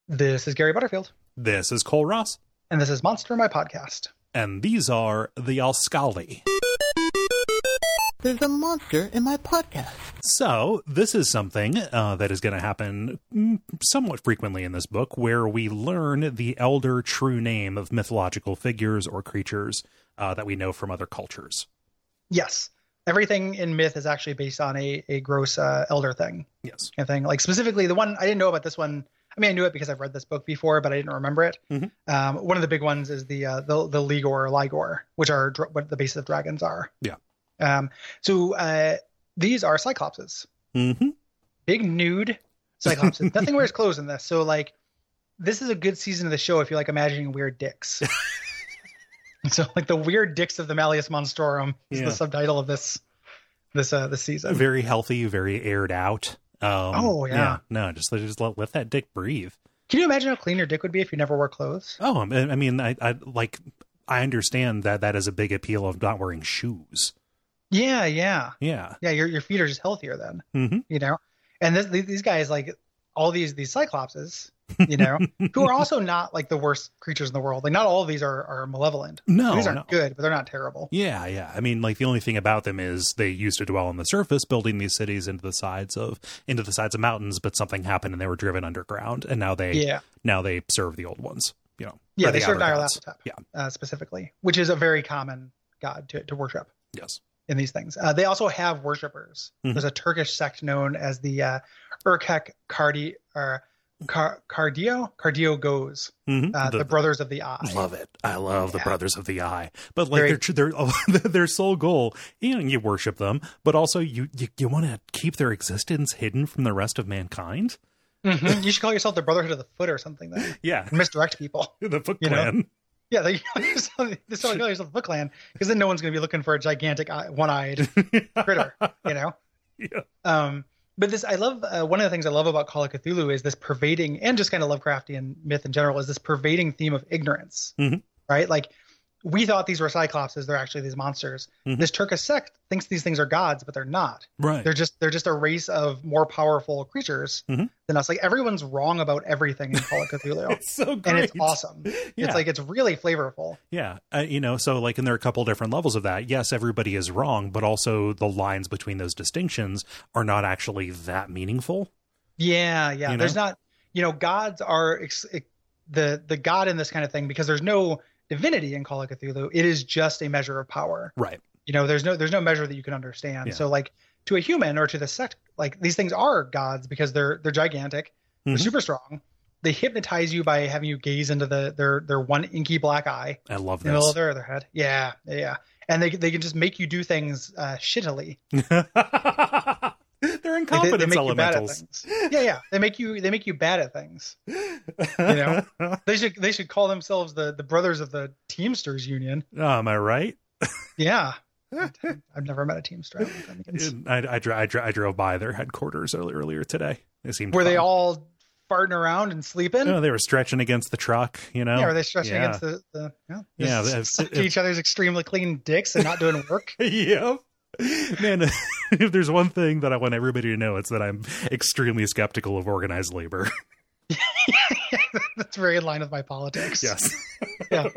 This is Gary Butterfield. This is Cole Ross. And this is Monster, my podcast. And these are the Alscali. There's a monster in my podcast. So, this is something that is going to happen somewhat frequently in this book, where we learn the elder true name of mythological figures or creatures that we know from other cultures. Yes. Everything in myth is actually based on a gross elder thing. Yes. Kind of thing. Like specifically the one, I didn't know about this one. I mean, I knew it because I've read this book before, but I didn't remember it. Mm-hmm. One of the big ones is the Ligor, which are what the base of dragons are. Yeah. So these are cyclopses. Mm-hmm. Big nude cyclopses. Nothing wears clothes in this. So like, this is a good season of the show if you like imagining weird dicks. So like the weird dicks of the Malleus Monstrorum is the subtitle of this season. Very healthy, very aired out. No, just let that dick breathe. Can you imagine how clean your dick would be if you never wore clothes? Oh, I mean, I understand that is a big appeal of not wearing shoes. Yeah. Your feet are just healthier then, you know. And these guys, like all these cyclopses, you know, who are also not like the worst creatures in the world. Like not all of these are malevolent. No, these aren't good, but they're not terrible. Yeah. I mean, like the only thing about them is they used to dwell on the surface, building these cities into the sides of mountains. But something happened, and they were driven underground, and now they serve the old ones. You know, yeah, they serve Nyarlathotep, specifically, which is a very common god to worship. Yes. In these things, they also have worshippers. Mm-hmm. There's a Turkish sect known as the Erkek Cardio goes, the Brothers of the Eye. Love it. I love the Brothers of the Eye. But like their sole goal, you worship them, but also you want to keep their existence hidden from the rest of mankind. Mm-hmm. You should call yourself the Brotherhood of the Foot or something. Then. Yeah, misdirect people. The Foot Clan. Know? Yeah, they call yourself the Foot Clan because then no one's going to be looking for a gigantic one-eyed critter. You know. Yeah. But this, I love, one of the things I love about Call of Cthulhu is this pervading, and just kind of Lovecraftian myth in general, is this pervading theme of ignorance, right? Like, we thought these were cyclopses, they're actually these monsters. This Turkish sect thinks these things are gods, but they're not. Right. They're just a race of more powerful creatures than us. Like, everyone's wrong about everything in Call of Cthulhu. It's so great. And it's awesome. Yeah. It's really flavorful. Yeah. So like, and there are a couple different levels of that. Yes, everybody is wrong, but also the lines between those distinctions are not actually that meaningful. Yeah. You know? There's not, gods are the god in this kind of thing, because there's no divinity in Call of Cthulhu. It is just a measure of power. Right. There's no measure that you can understand. Yeah. So like to a human or to the sect, like these things are gods because they're gigantic. They're super strong. They hypnotize you by having you gaze into their one inky black eye. I love this. In the middle of their head. Yeah. And they can just make you do things shittily. They're incompetence elementals. Yeah. They make you bad at things. They should call themselves the Brothers of the Teamsters Union. Oh, am I right? Yeah. I've never met a Teamster. I drove by their headquarters earlier today. Were they all farting around and sleeping? No, they were stretching against the truck. Yeah, were they stretching against each other's extremely clean dicks and not doing work? Yep. Man, if there's one thing that I want everybody to know, it's that I'm extremely skeptical of organized labor. That's very in line with my politics. Yes. Yeah.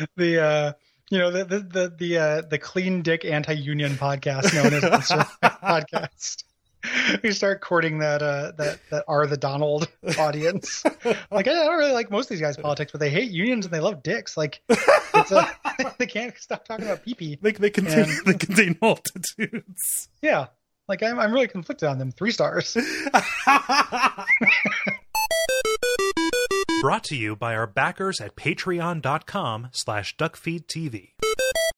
The clean dick anti-union podcast known as the podcast. We start courting that are the Donald audience. Like, I don't really like most of these guys' politics, but they hate unions and they love dicks. Like, they can't stop talking about pee-pee. They contain multitudes. Yeah. Like, I'm really conflicted on them. 3 stars. Brought to you by our backers at patreon.com/duckfeedtv.